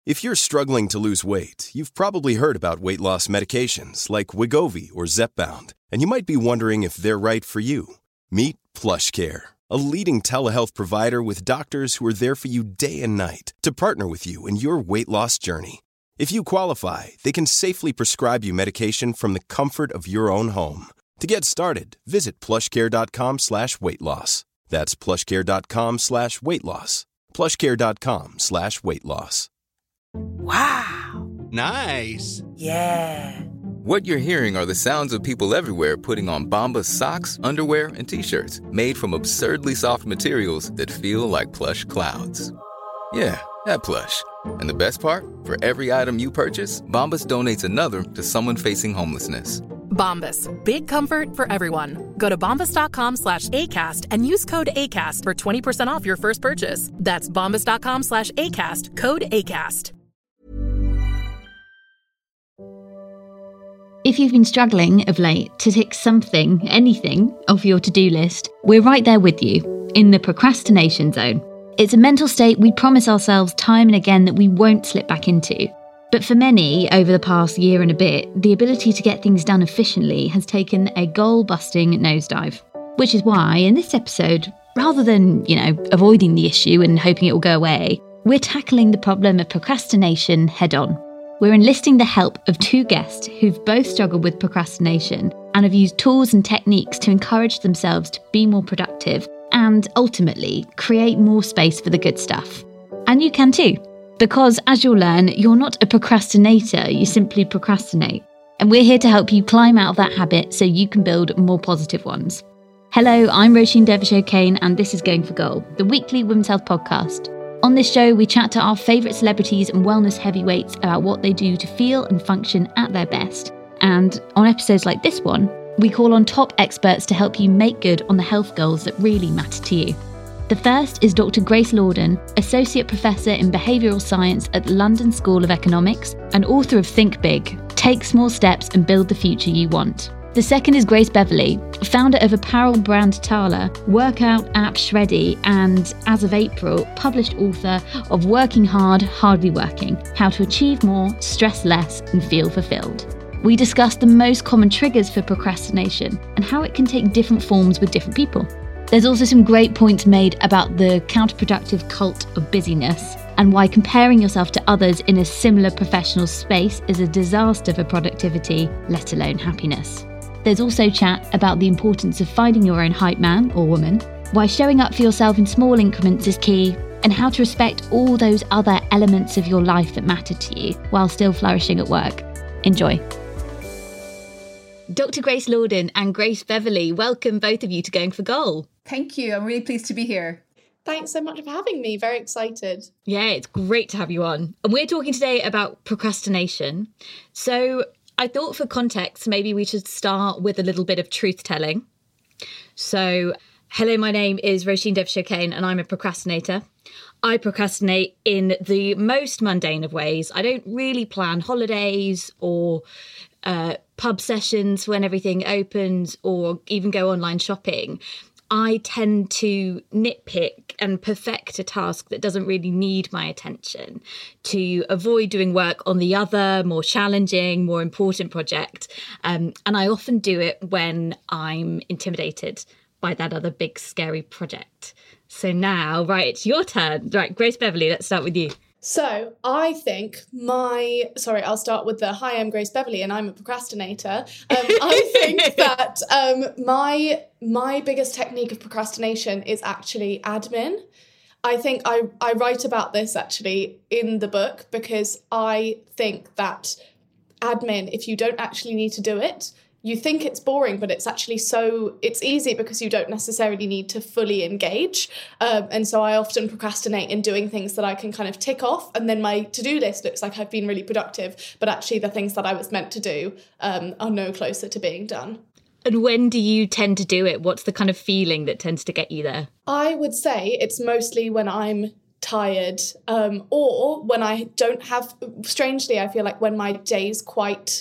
If you're struggling to lose weight, you've probably heard about weight loss medications like Wegovy or Zepbound, and you might be wondering if they're right for you. Meet PlushCare, a leading telehealth provider with doctors who are there for you day and night to partner with you in your weight loss journey. If you qualify, they can safely prescribe you medication from the comfort of your own home. To get started, visit plushcare.com/weightloss. That's plushcare.com/weightloss. plushcare.com/weightloss. Wow. Nice. Yeah. What you're hearing are the sounds of people everywhere putting on Bombas socks, underwear, and T-shirts made from absurdly soft materials that feel like plush clouds. Yeah, that plush. And the best part? For every item you purchase, Bombas donates another to someone facing homelessness. Bombas. Big comfort for everyone. Go to bombas.com/ACAST and use code ACAST for 20% off your first purchase. That's bombas.com/ACAST. Code ACAST. If you've been struggling of late to tick something, anything, off your to-do list, we're right there with you, in the procrastination zone. It's a mental state we promise ourselves time and again that we won't slip back into. But for many, over the past year and a bit, the ability to get things done efficiently has taken a goal-busting nosedive. Which is why, in this episode, rather than, avoiding the issue and hoping it will go away, we're tackling the problem of procrastination head-on. We're enlisting the help of two guests who've both struggled with procrastination and have used tools and techniques to encourage themselves to be more productive and, ultimately, create more space for the good stuff. And you can too, because as you'll learn, you're not a procrastinator, you simply procrastinate. And we're here to help you climb out of that habit so you can build more positive ones. Hello, I'm Roisin Derbyshire-Kane and this is Going for Goal, the weekly women's health podcast. On this show, we chat to our favourite celebrities and wellness heavyweights about what they do to feel and function at their best. And on episodes like this one, we call on top experts to help you make good on the health goals that really matter to you. The first is Dr. Grace Lordan, Associate Professor in Behavioural Science at the London School of Economics and author of Think Big, Take Small Steps and Build the Future You Want. The second is Grace Beverley, founder of apparel brand Tala, workout app Shreddy, and as of April, published author of Working Hard, Hardly Working, How to Achieve More, Stress Less and Feel Fulfilled. We discuss the most common triggers for procrastination and how it can take different forms with different people. There's also some great points made about the counterproductive cult of busyness and why comparing yourself to others in a similar professional space is a disaster for productivity, let alone happiness. There's also chat about the importance of finding your own hype man or woman, why showing up for yourself in small increments is key, and how to respect all those other elements of your life that matter to you while still flourishing at work. Enjoy. Dr. Grace Lordan and Grace Beverley, welcome both of you to Going for Goal. Thank you. I'm really pleased to be here. Thanks so much for having me. Very excited. Yeah, it's great to have you on. And we're talking today about procrastination. So I thought for context, maybe we should start with a little bit of truth telling. So, hello, my name is Roisin Derbyshire-Kane and I'm a procrastinator. I procrastinate in the most mundane of ways. I don't really plan holidays or pub sessions when everything opens or even go online shopping. I tend to nitpick and perfect a task that doesn't really need my attention to avoid doing work on the other, more challenging, more important project. And I often do it when I'm intimidated by that other big, scary project. So now, right, it's your turn. Right, Grace Beverley, let's start with you. So I think I'll start with hi, I'm Grace Beverley and I'm a procrastinator. I think that my biggest technique of procrastination is actually admin. I think I write about this actually in the book because I think that admin, if you don't actually need to do it, you think it's boring, but it's actually it's easy because you don't necessarily need to fully engage. And so I often procrastinate in doing things that I can kind of tick off. And then my to-do list looks like I've been really productive, but actually the things that I was meant to do are no closer to being done. And when do you tend to do it? What's the kind of feeling that tends to get you there? I would say it's mostly when I'm tired or when I don't have, strangely, I feel like when my day's quite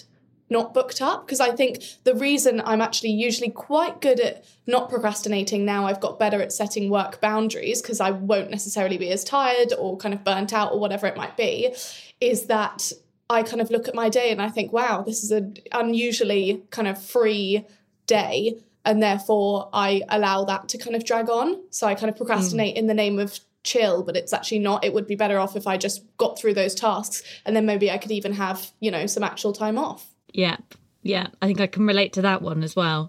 not booked up, because I think the reason I'm actually usually quite good at not procrastinating now I've got better at setting work boundaries, because I won't necessarily be as tired or kind of burnt out or whatever it might be, is that I kind of look at my day and I think, wow, this is an unusually kind of free day, and therefore I allow that to kind of drag on. So I kind of procrastinate in the name of chill, but it's actually not. It would be better off if I just got through those tasks, and then maybe I could even have, you know, some actual time off. Yeah. I think I can relate to that one as well.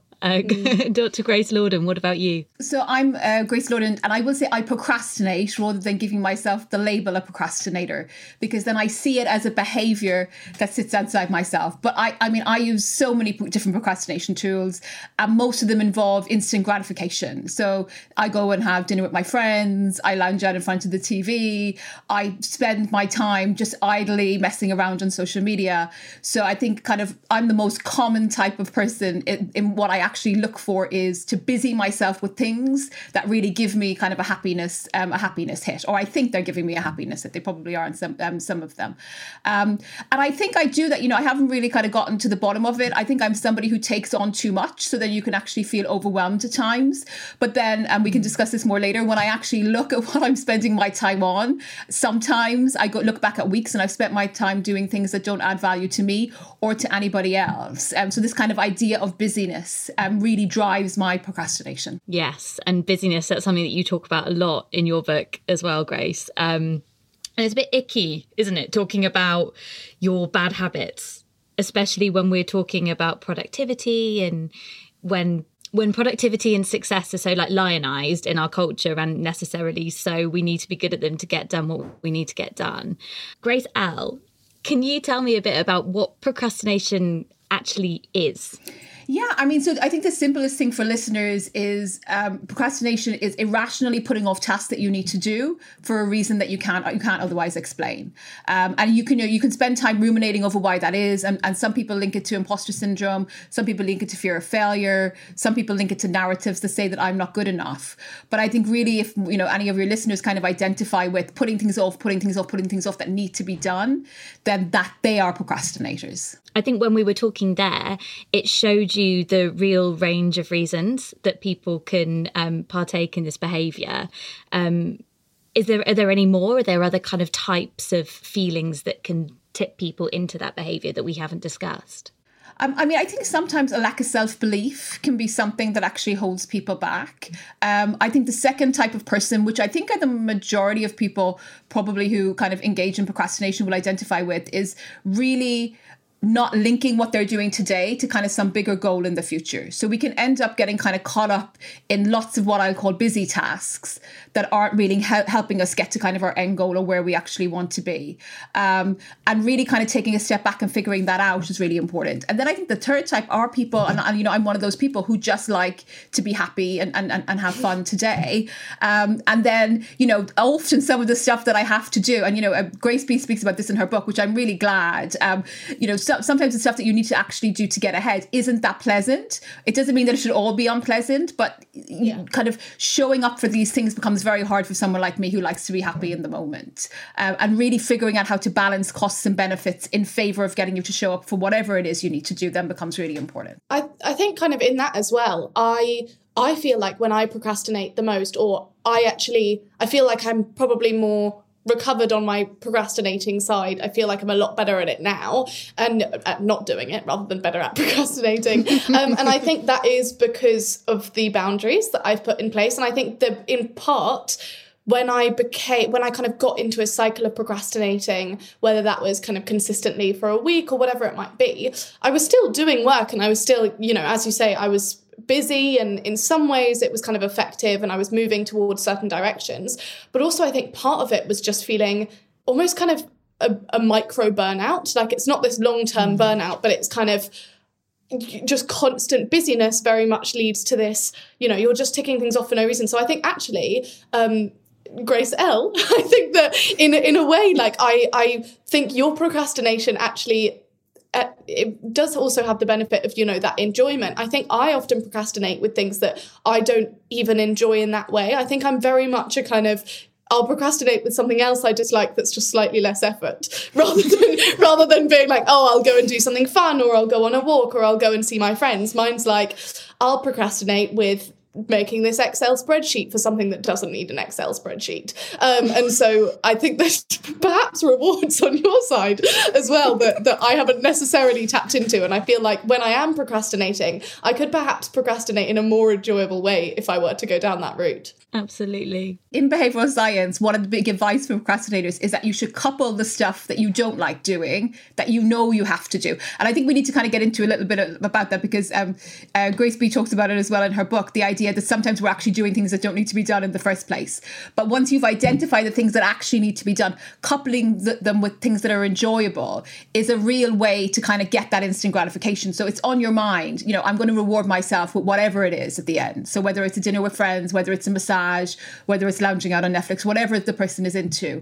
Dr. Grace Lorden, what about you? So I'm Grace Lorden, and I will say I procrastinate rather than giving myself the label of procrastinator, because then I see it as a behavior that sits outside myself. But I mean, I use so many different procrastination tools, and most of them involve instant gratification. So I go and have dinner with my friends, I lounge out in front of the TV, I spend my time just idly messing around on social media. So I think kind of I'm the most common type of person in what I actually look for is to busy myself with things that really give me kind of a happiness hit, or I think they're giving me a happiness hit. They probably are in some of them. And I think I do that, you know, I haven't really kind of gotten to the bottom of it. I think I'm somebody who takes on too much, so then you can actually feel overwhelmed at times. But then, and we can discuss this more later, when I actually look at what I'm spending my time on, sometimes I look back at weeks and I've spent my time doing things that don't add value to me or to anybody else. So this kind of idea of busyness really drives my procrastination. Yes, and busyness, that's something that you talk about a lot in your book as well, Grace. And it's a bit icky, isn't it, talking about your bad habits, especially when we're talking about productivity, and when productivity and success are so like lionized in our culture, and necessarily so we need to be good at them to get done what we need to get done. Grace L., can you tell me a bit about what procrastination actually is? Yeah, I mean, so I think the simplest thing for listeners is procrastination is irrationally putting off tasks that you need to do for a reason that you can't otherwise explain. And you can spend time ruminating over why that is. And some people link it to imposter syndrome. Some people link it to fear of failure. Some people link it to narratives that say that I'm not good enough. But I think really, if you know any of your listeners kind of identify with putting things off that need to be done, then that they are procrastinators. I think when we were talking there, it showed you the real range of reasons that people can partake in this behaviour. Are there any more? Are there other kind of types of feelings that can tip people into that behaviour that we haven't discussed? I mean, I think sometimes a lack of self-belief can be something that actually holds people back. I think the second type of person, which I think are the majority of people probably who kind of engage in procrastination will identify with, is really not linking what they're doing today to kind of some bigger goal in the future. So we can end up getting kind of caught up in lots of what I'll call busy tasks that aren't really helping us get to kind of our end goal or where we actually want to be. And really kind of taking a step back and figuring that out is really important. And then I think the third type are people, and you know, I'm one of those people who just like to be happy and have fun today. And then, you know, often some of the stuff that I have to do, and, you know, Grace B speaks about this in her book, which I'm really glad, you know, sometimes the stuff that you need to actually do to get ahead isn't that pleasant. It doesn't mean that it should all be unpleasant, but kind of showing up for these things becomes very hard for someone like me who likes to be happy in the moment. And really figuring out how to balance costs and benefits in favour of getting you to show up for whatever it is you need to do then becomes really important. I think kind of in that as well, I feel like when I procrastinate the most, or I feel like I'm probably more recovered on my procrastinating side. I feel like I'm a lot better at it now, and at not doing it rather than better at procrastinating. And I think that is because of the boundaries that I've put in place. And I think that in part, when I kind of got into a cycle of procrastinating, whether that was kind of consistently for a week or whatever it might be, I was still doing work, and I was still, you know, as you say, I was busy, and in some ways it was kind of effective, and I was moving towards certain directions. But also I think part of it was just feeling almost kind of a micro burnout. Like, it's not this long-term burnout, but it's kind of just constant busyness very much leads to this, you know, you're just ticking things off for no reason. So I think actually, Grace L., I think that in a way, like I think your procrastination actually, it does also have the benefit of, you know, that enjoyment. I think I often procrastinate with things that I don't even enjoy in that way. I think I'm very much a kind of I'll procrastinate with something else I dislike that's just slightly less effort, rather than being like, oh, I'll go and do something fun, or I'll go on a walk, or I'll go and see my friends. Mine's like, I'll procrastinate with making this Excel spreadsheet for something that doesn't need an Excel spreadsheet. And so I think there's perhaps rewards on your side as well that I haven't necessarily tapped into. And I feel like when I am procrastinating, I could perhaps procrastinate in a more enjoyable way if I were to go down that route. Absolutely. In behavioral science, one of the big advice for procrastinators is that you should couple the stuff that you don't like doing, that you know you have to do. And I think we need to kind of get into a little bit about that, because Grace B talks about it as well in her book, the idea that sometimes we're actually doing things that don't need to be done in the first place. But once you've identified the things that actually need to be done, coupling them with things that are enjoyable is a real way to kind of get that instant gratification. So it's on your mind, you know, I'm going to reward myself with whatever it is at the end. So whether it's a dinner with friends, whether it's a massage, whether it's lounging out on Netflix, whatever the person is into,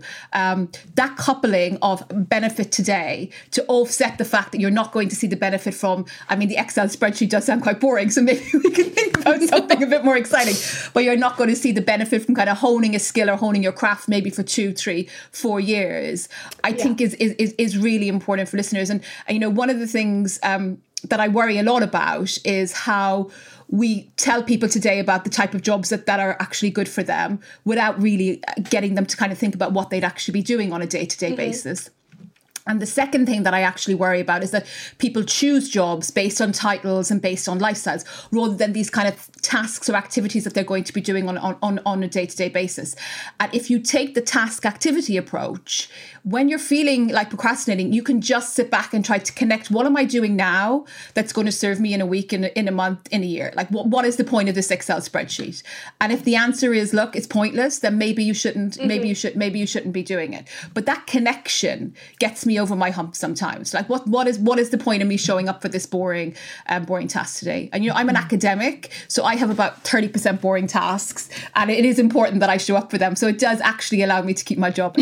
that coupling of benefit today to offset the fact that you're not going to see the benefit from, I mean, the Excel spreadsheet does sound quite boring, so maybe we can think about something a bit more exciting, but you're not going to see the benefit from kind of honing a skill or honing your craft maybe for 2, 3, 4 years, I think is really important for listeners. And you know, one of the things that I worry a lot about is how we tell people today about the type of jobs that are actually good for them without really getting them to kind of think about what they'd actually be doing on a day-to-day basis. And the second thing that I actually worry about is that people choose jobs based on titles and based on lifestyles rather than these kind of tasks or activities that they're going to be doing on a day-to-day basis. And if you take the task activity approach, when you're feeling like procrastinating, you can just sit back and try to connect, what am I doing now that's going to serve me in a week, in a month, in a year? Like, what is the point of this Excel spreadsheet? And if the answer is, look, it's pointless, then maybe you shouldn't, maybe you shouldn't be doing it. But that connection gets me over my hump sometimes. Like, what is the point of me showing up for this boring task today? And, you know, I'm an academic, so I have about 30% boring tasks, and it is important that I show up for them. So it does actually allow me to keep my job.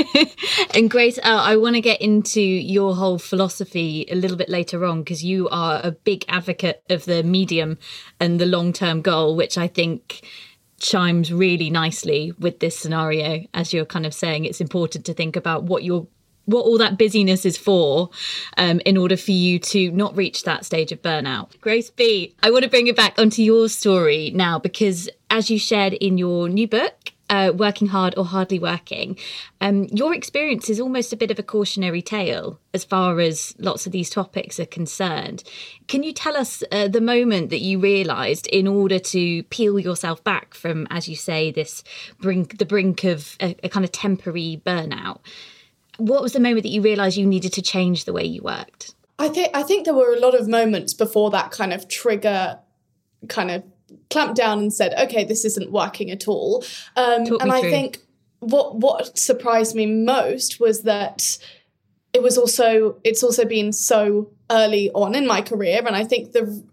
And Grace, I want to get into your whole philosophy a little bit later on, because you are a big advocate of the medium and the long-term goal, which I think chimes really nicely with this scenario. As you're kind of saying, it's important to think about what all that busyness is for, in order for you to not reach that stage of burnout. Grace B, I want to bring it back onto your story now, because as you shared in your new book, Working Hard or Hardly Working, your experience is almost a bit of a cautionary tale as far as lots of these topics are concerned. Can you tell us the moment that you realised, in order to peel yourself back from, as you say, the brink of a kind of temporary burnout, what was the moment that you realised you needed to change the way you worked? I think there were a lot of moments before that kind of trigger kind of clamped down and said, okay, this isn't working at all. And I think what surprised me most was that it's also been so early on in my career. And I think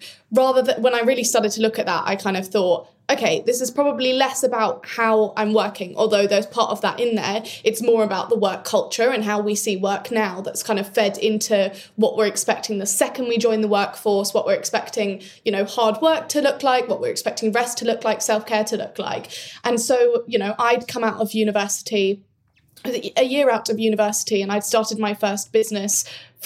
when I really started to look at that, I kind of thought, okay, this is probably less about how I'm working, although there's part of that in there. It's more about the work culture and how we see work now that's kind of fed into what we're expecting the second we join the workforce, what we're expecting, you know, hard work to look like, what we're expecting rest to look like, self-care to look like. And so, you know, I'd come out of university, a year out of university, and I'd started my first business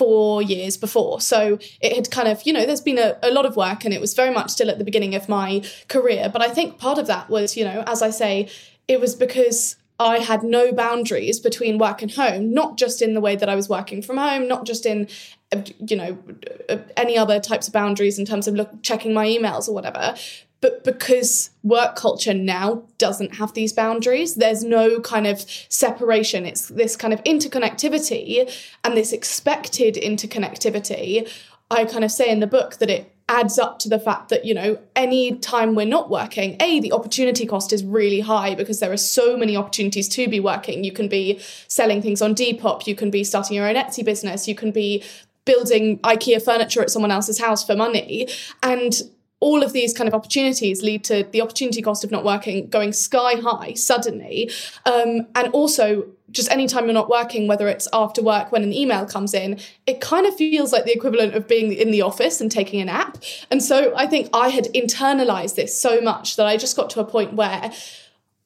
4 years before. So it had kind of, you know, there's been a lot of work, and it was very much still at the beginning of my career. But I think part of that was, you know, as I say, it was because I had no boundaries between work and home, not just in the way that I was working from home, not just in, you know, any other types of boundaries in terms of checking my emails or whatever. But because work culture now doesn't have these boundaries, there's no kind of separation. It's this kind of interconnectivity, and this expected interconnectivity. I kind of say in the book that it adds up to the fact that, you know, any time we're not working, the opportunity cost is really high because there are so many opportunities to be working. You can be selling things on Depop, you can be starting your own Etsy business, you can be building IKEA furniture at someone else's house for money. And all of these kind of opportunities lead to the opportunity cost of not working going sky high suddenly. And also, just any time you're not working, whether it's after work when an email comes in, it kind of feels like the equivalent of being in the office and taking a nap. And so I think I had internalized this so much that I just got to a point where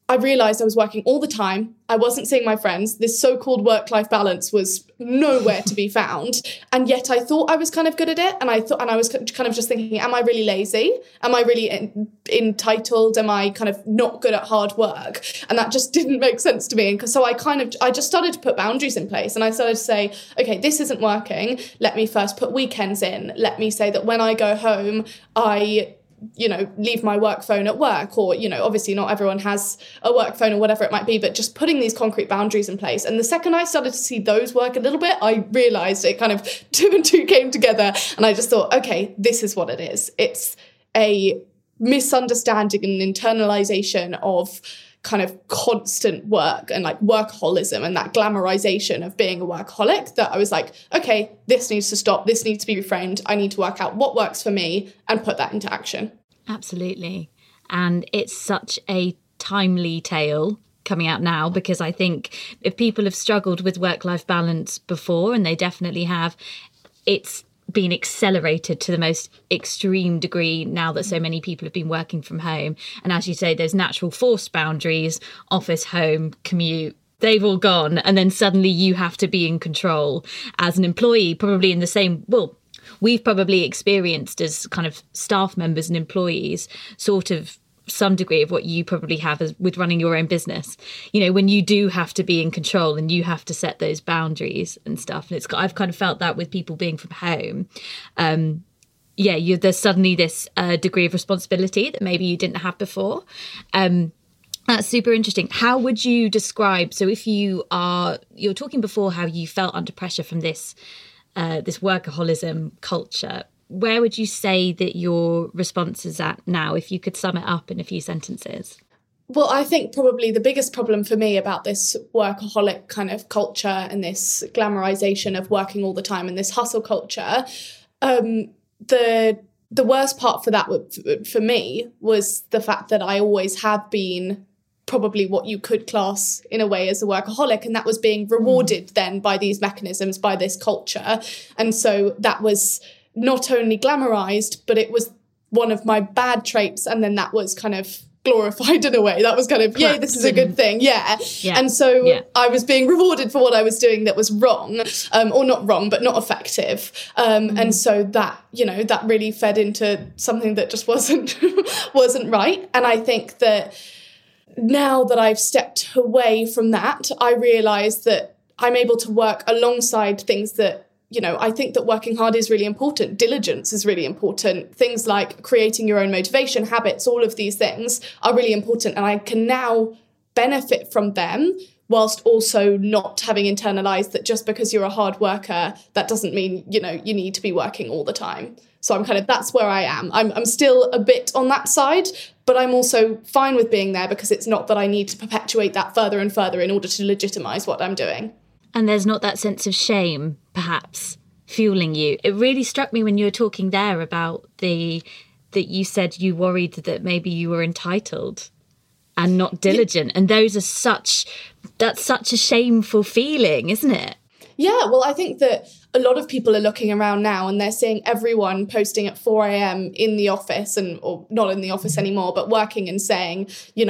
I realised I was working all the time. I wasn't seeing my friends. This so-called work-life balance was nowhere to be found. And yet I thought I was kind of good at it. And I was kind of just thinking, am I really lazy? Am I really entitled? Am I kind of not good at hard work? And that just didn't make sense to me. And so I just started to put boundaries in place. And I started to say, okay, this isn't working. Let me first put weekends in. Let me say that when I go home, I leave my work phone at work, or, obviously not everyone has a work phone or whatever it might be, but just putting these concrete boundaries in place. And the second I started to see those work a little bit, I realized it kind of 2 and 2 came together. And I just thought, okay, this is what it is. It's a misunderstanding and internalization of kind of constant work and like workaholism and that glamorization of being a workaholic, that I was like, okay, this needs to stop. This needs to be reframed. I need to work out what works for me and put that into action. Absolutely. And it's such a timely tale coming out now, because I think if people have struggled with work-life balance before, and they definitely have, it's been accelerated to the most extreme degree now that so many people have been working from home. And as you say, those natural forced boundaries, office, home, commute, they've all gone. And then suddenly you have to be in control as an employee, probably in the same, well, we've probably experienced as kind of staff members and employees, sort of some degree of what you probably have as with running your own business, when you do have to be in control and you have to set those boundaries and stuff. And I've kind of felt that with people being from home. There's suddenly this degree of responsibility that maybe you didn't have before. That's super interesting. How would you describe, so if you're talking before how you felt under pressure from this workaholism culture, where would you say that your response is at now, if you could sum it up in a few sentences? Well, I think probably the biggest problem for me about this workaholic kind of culture and this glamorization of working all the time and this hustle culture, the worst part for that for me was the fact that I always have been probably what you could class in a way as a workaholic, and that was being rewarded then by these mechanisms, by this culture. And so that was not only glamorized, but it was one of my bad traits. And then that was kind of glorified in a way. That was kind of, yay, this is a good thing. Yeah. And so I was being rewarded for what I was doing that was wrong, or not wrong, but not effective. And so that, that really fed into something that just wasn't right. And I think that now that I've stepped away from that, I realise that I'm able to work alongside things that, I think that working hard is really important. Diligence is really important. Things like creating your own motivation, habits, all of these things are really important. And I can now benefit from them whilst also not having internalized that just because you're a hard worker, that doesn't mean, you need to be working all the time. So I'm that's where I am. I'm still a bit on that side, but I'm also fine with being there, because it's not that I need to perpetuate that further and further in order to legitimize what I'm doing. And there's not that sense of shame, perhaps, fueling you. It really struck me when you were talking there about that you said you worried that maybe you were entitled and not diligent. And that's such a shameful feeling, isn't it? Yeah, well, I think that a lot of people are looking around now and they're seeing everyone posting at 4 a.m. in the office, or not in the office anymore, but working, and saying,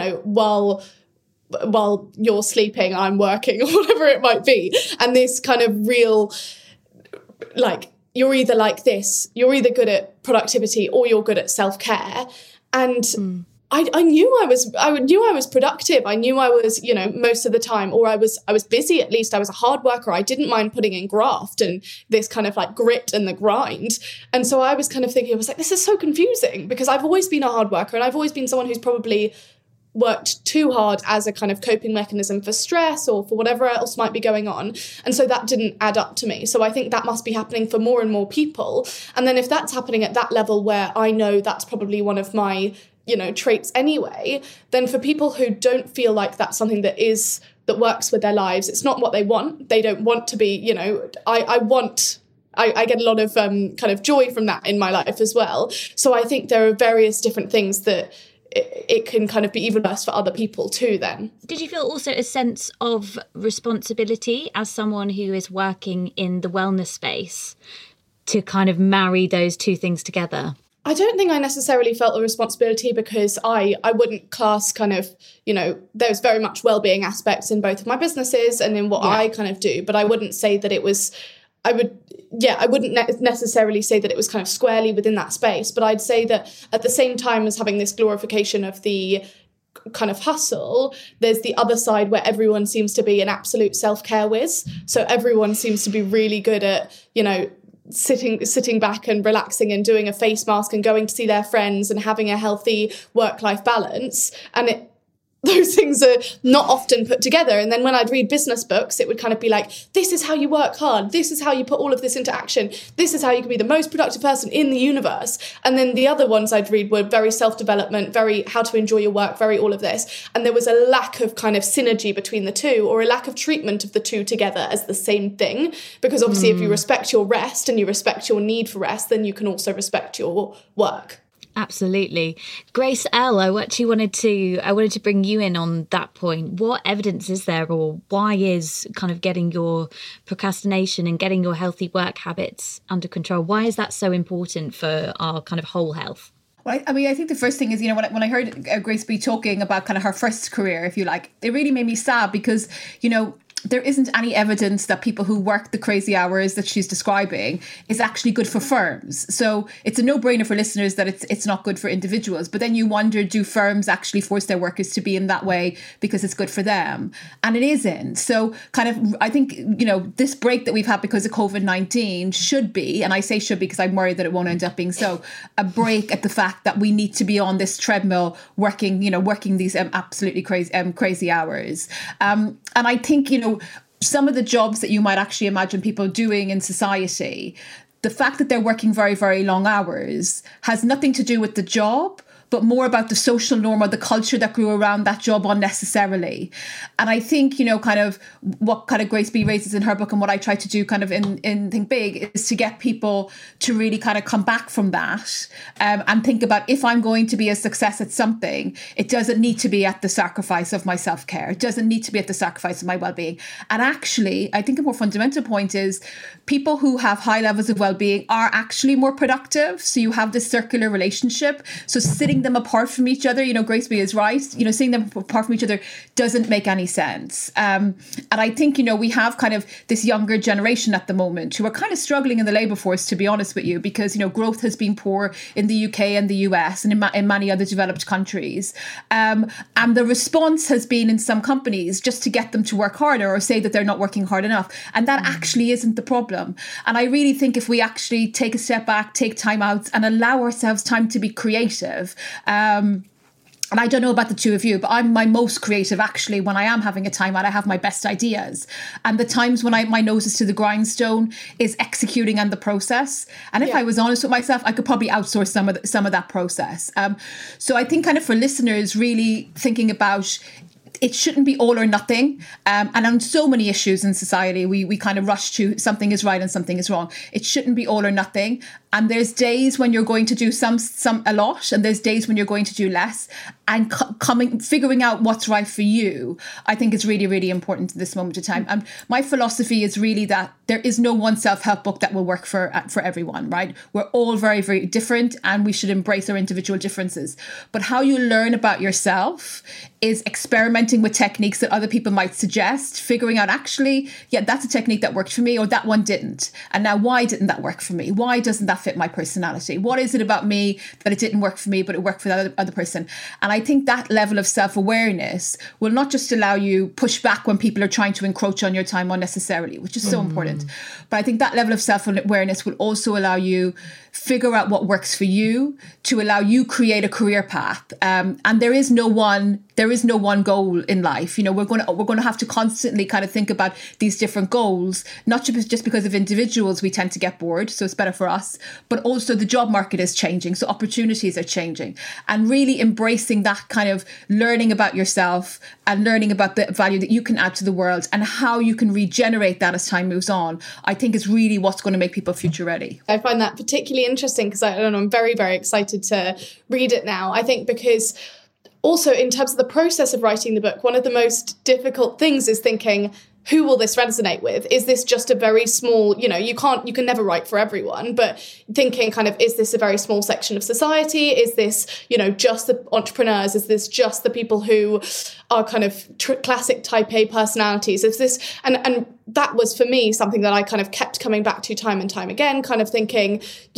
while you're sleeping, I'm working, or whatever it might be. And this kind of real, you're either like this, you're either good at productivity or you're good at self-care. And I knew I was productive. I knew I was, most of the time, or I was busy. At least I was a hard worker. I didn't mind putting in graft and this kind of grit and the grind. And so I was kind of thinking, I was like, this is so confusing, because I've always been a hard worker, and I've always been someone who's probably worked too hard as a kind of coping mechanism for stress or for whatever else might be going on. And so that didn't add up to me. So I think that must be happening for more and more people. And then if that's happening at that level where I know that's probably one of my, traits anyway, then for people who don't feel like that's something that works with their lives, it's not what they want. They don't want to be, I get a lot of kind of joy from that in my life as well. So I think there are various different things that it can kind of be even worse for other people too then. Did you feel also a sense of responsibility as someone who is working in the wellness space to kind of marry those two things together? I don't think I necessarily felt the responsibility because I wouldn't class kind of, there's very much well-being aspects in both of my businesses and in what I kind of do, but I wouldn't say that it was, I wouldn't necessarily say that it was kind of squarely within that space, but I'd say that at the same time as having this glorification of the kind of hustle, there's the other side where everyone seems to be an absolute self-care whiz. So everyone seems to be really good at, sitting back and relaxing and doing a face mask and going to see their friends and having a healthy work-life balance. And those things are not often put together. And then when I'd read business books, it would kind of be like, this is how you work hard. This is how you put all of this into action. This is how you can be the most productive person in the universe. And then the other ones I'd read were very self-development, very how to enjoy your work, very all of this. And there was a lack of kind of synergy between the two, or a lack of treatment of the two together as the same thing. Because obviously if you respect your rest and you respect your need for rest, then you can also respect your work. Absolutely. Grace L, I wanted to bring you in on that point. What evidence is there, or why is kind of getting your procrastination and getting your healthy work habits under control, why is that so important for our kind of whole health? Well, I mean, I think the first thing is, when I heard Grace be talking about kind of her first career, if you like, it really made me sad because, there isn't any evidence that people who work the crazy hours that she's describing is actually good for firms. So it's a no-brainer for listeners that it's not good for individuals. But then you wonder, do firms actually force their workers to be in that way because it's good for them? And it isn't. So kind of, I think, this break that we've had because of COVID-19 should be, and I say should be because I'm worried that it won't end up being so, a break at the fact that we need to be on this treadmill working these absolutely crazy hours. And I think, some of the jobs that you might actually imagine people doing in society, the fact that they're working very, very long hours has nothing to do with the job, but more about the social norm or the culture that grew around that job unnecessarily. And I think, kind of what kind of Grace B raises in her book and what I try to do kind of in Think Big is to get people to really kind of come back from that and think about, if I'm going to be a success at something, it doesn't need to be at the sacrifice of my self-care. It doesn't need to be at the sacrifice of my well-being. And actually, I think a more fundamental point is people who have high levels of well-being are actually more productive. So you have this circular relationship. So sitting them apart from each other, Grace B is right, seeing them apart from each other doesn't make any sense. And I think, we have kind of this younger generation at the moment who are kind of struggling in the labour force, to be honest with you, because, growth has been poor in the UK and the US and in many other developed countries. And the response has been in some companies just to get them to work harder or say that they're not working hard enough. And that actually isn't the problem. And I really think if we actually take a step back, take time out and allow ourselves time to be creative, and I don't know about the two of you, but I'm my most creative actually when I am having a time out. I have my best ideas. And the times when my nose is to the grindstone is executing and the process. And if I was honest with myself, I could probably outsource some of that process. So I think kind of for listeners really thinking about, it shouldn't be all or nothing. And on so many issues in society, we kind of rush to something is right and something is wrong. It shouldn't be all or nothing. And there's days when you're going to do a lot, and there's days when you're going to do less. And figuring out what's right for you, I think is really, really important at this moment of time. And my philosophy is really that there is no one self-help book that will work for everyone, right? We're all very, very different, and we should embrace our individual differences. But how you learn about yourself is experimenting with techniques that other people might suggest, figuring out actually, that's a technique that worked for me, or that one didn't. And now, why didn't that work for me? Why doesn't that fit my personality? What is it about me that it didn't work for me, but it worked for the other person? And I think that level of self-awareness will not just allow you push back when people are trying to encroach on your time unnecessarily, which is so important. But I think that level of self-awareness will also allow you figure out what works for you, to allow you create a career path. And there is no one goal in life. We're going to have to constantly kind of think about these different goals, not just because of individuals we tend to get bored, so it's better for us, but also the job market is changing, so opportunities are changing. And really embracing that kind of learning about yourself and learning about the value that you can add to the world and how you can regenerate that as time moves on, I think is really what's going to make people future ready. I find that particularly interesting because I'm very, very excited to read it now. I think because also in terms of the process of writing the book, one of the most difficult things is thinking, who will this resonate with? Is this just a very small, you can never write for everyone, but thinking kind of, is this a very small section of society? Is this, just the entrepreneurs? Is this just the people who are kind of classic type A personalities? Is this, and that was for me something that I kind of kept coming back to time and time again, kind of thinking,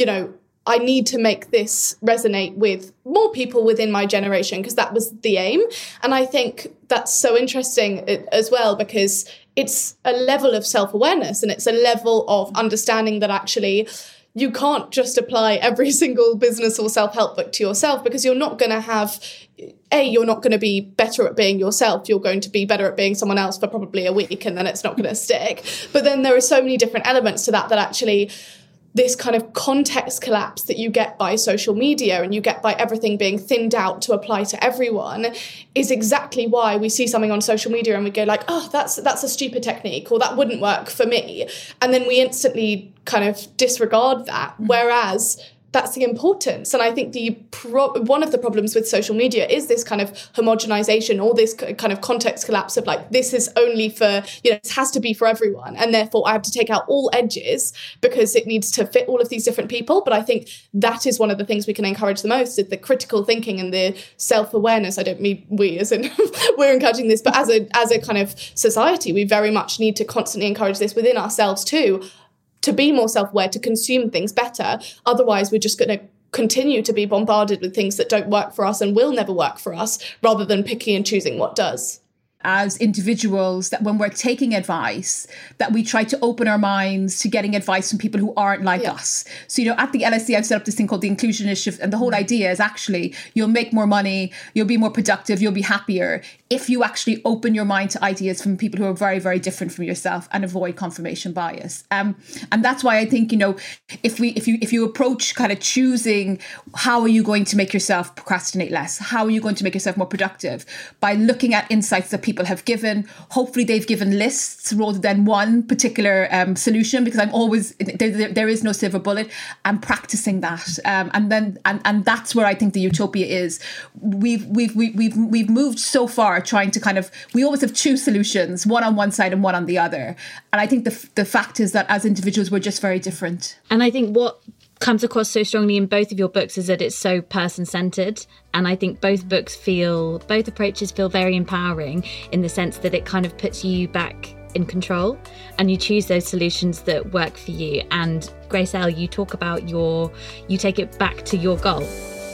I need to make this resonate with more people within my generation, because that was the aim. And I think that's so interesting as well, because it's a level of self-awareness and it's a level of understanding that actually you can't just apply every single business or self-help book to yourself, because you're not going to have, you're not going to be better at being yourself. You're going to be better at being someone else for probably a week, and then it's not going to stick. But then there are so many different elements to that actually this kind of context collapse that you get by social media and you get by everything being thinned out to apply to everyone is exactly why we see something on social media and we go like, oh, that's a stupid technique, or that wouldn't work for me. And then we instantly kind of disregard that. Whereas that's the importance. And I think one of the problems with social media is this kind of homogenization, or this kind of context collapse of like, this is only for, this has to be for everyone. And therefore I have to take out all edges because it needs to fit all of these different people. But I think that is one of the things we can encourage the most, is the critical thinking and the self-awareness. I don't mean we as in we're encouraging this, but as a kind of society, we very much need to constantly encourage this within ourselves too, to be more self-aware, to consume things better. Otherwise, we're just going to continue to be bombarded with things that don't work for us and will never work for us, rather than picking and choosing what does. As individuals, that when we're taking advice, that we try to open our minds to getting advice from people who aren't like us. So, at the LSE, I've set up this thing called the Inclusion Initiative. And the whole idea is actually you'll make more money, you'll be more productive, you'll be happier if you actually open your mind to ideas from people who are very, very different from yourself and avoid confirmation bias. And that's why I think, if you approach kind of choosing how are you going to make yourself procrastinate less, how are you going to make yourself more productive, by looking at insights that people have given. Hopefully they've given lists rather than one particular solution, because I'm always, there is no silver bullet. I'm practicing that. And that's where I think the utopia is. We've moved so far trying to kind of, we always have two solutions, one on one side and one on the other. And I think the fact is that as individuals, we're just very different. And I think what comes across so strongly in both of your books is that it's so person-centered. And I think both approaches feel very empowering, in the sense that it kind of puts you back in control and you choose those solutions that work for you. And Grace L, you talk about you take it back to your goal.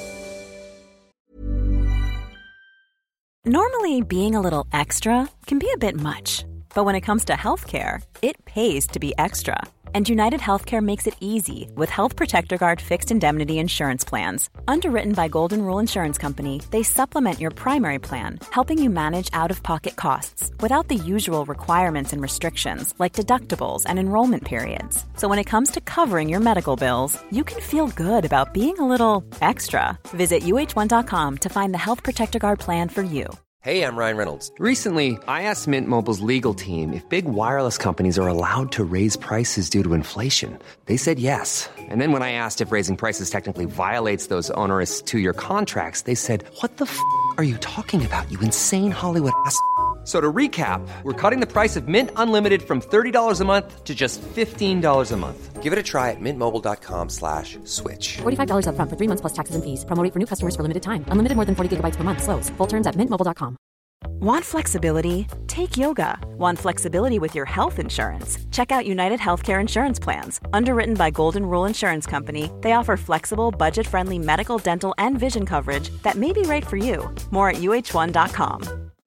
Normally, being a little extra can be a bit much. But when it comes to healthcare, it pays to be extra. And United Healthcare makes it easy with Health Protector Guard fixed indemnity insurance plans. Underwritten by Golden Rule Insurance Company, they supplement your primary plan, helping you manage out-of-pocket costs without the usual requirements and restrictions like deductibles and enrollment periods. So when it comes to covering your medical bills, you can feel good about being a little extra. Visit UH1.com to find the Health Protector Guard plan for you. Hey, I'm Ryan Reynolds. Recently, I asked Mint Mobile's legal team if big wireless companies are allowed to raise prices due to inflation. They said yes. And then when I asked if raising prices technically violates those onerous two-year contracts, they said, "What the f*** are you talking about, you insane Hollywood ass?" So to recap, we're cutting the price of Mint Unlimited from $30 a month to just $15 a month. Give it a try at mintmobile.com/switch. $45 up front for 3 months plus taxes and fees. Promo rate for new customers for limited time. Unlimited more than 40 gigabytes per month. Slows full terms at mintmobile.com. Want flexibility? Take yoga. Want flexibility with your health insurance? Check out United Healthcare Insurance Plans. Underwritten by Golden Rule Insurance Company, they offer flexible, budget-friendly medical, dental, and vision coverage that may be right for you. More at UH1.com.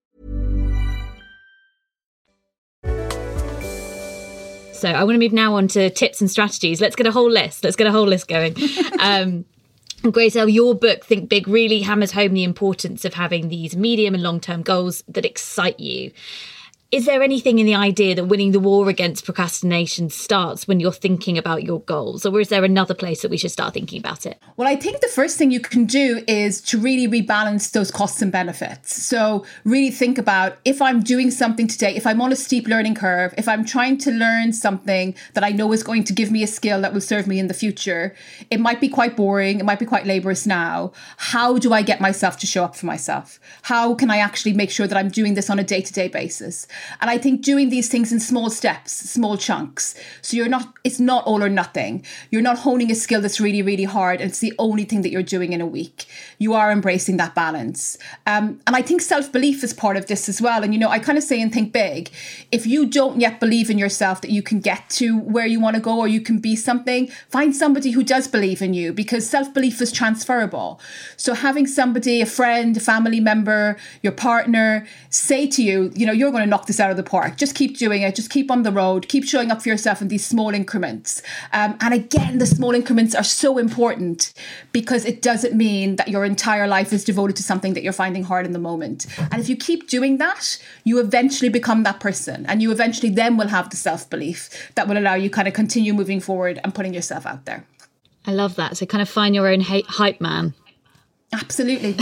So I want to move now on to tips and strategies. Let's get a whole list going. Grace L, your book, Think Big, really hammers home the importance of having these medium and long-term goals that excite you. Is there anything in the idea that winning the war against procrastination starts when you're thinking about your goals? Or is there another place that we should start thinking about it? Well, I think the first thing you can do is to really rebalance those costs and benefits. So really think about, if I'm doing something today, if I'm on a steep learning curve, if I'm trying to learn something that I know is going to give me a skill that will serve me in the future, it might be quite boring, it might be quite laborious now. How do I get myself to show up for myself? How can I actually make sure that I'm doing this on a day-to-day basis? And I think doing these things in small steps, small chunks. So it's not all or nothing. You're not honing a skill that's really, really hard and it's the only thing that you're doing in a week. You are embracing that balance. And I think self-belief is part of this as well. And, I kind of say and think big. If you don't yet believe in yourself that you can get to where you want to go or you can be something, find somebody who does believe in you, because self-belief is transferable. So having somebody, a friend, a family member, your partner say to you, you're going to knock this out of the park. Just keep doing it. Just keep on the road. Keep showing up for yourself in these small increments. And again, the small increments are so important because it doesn't mean that your entire life is devoted to something that you're finding hard in the moment. And if you keep doing that, you eventually become that person, and you eventually then will have the self-belief that will allow you kind of continue moving forward and putting yourself out there. I love that. So kind of find your own hype man. Absolutely.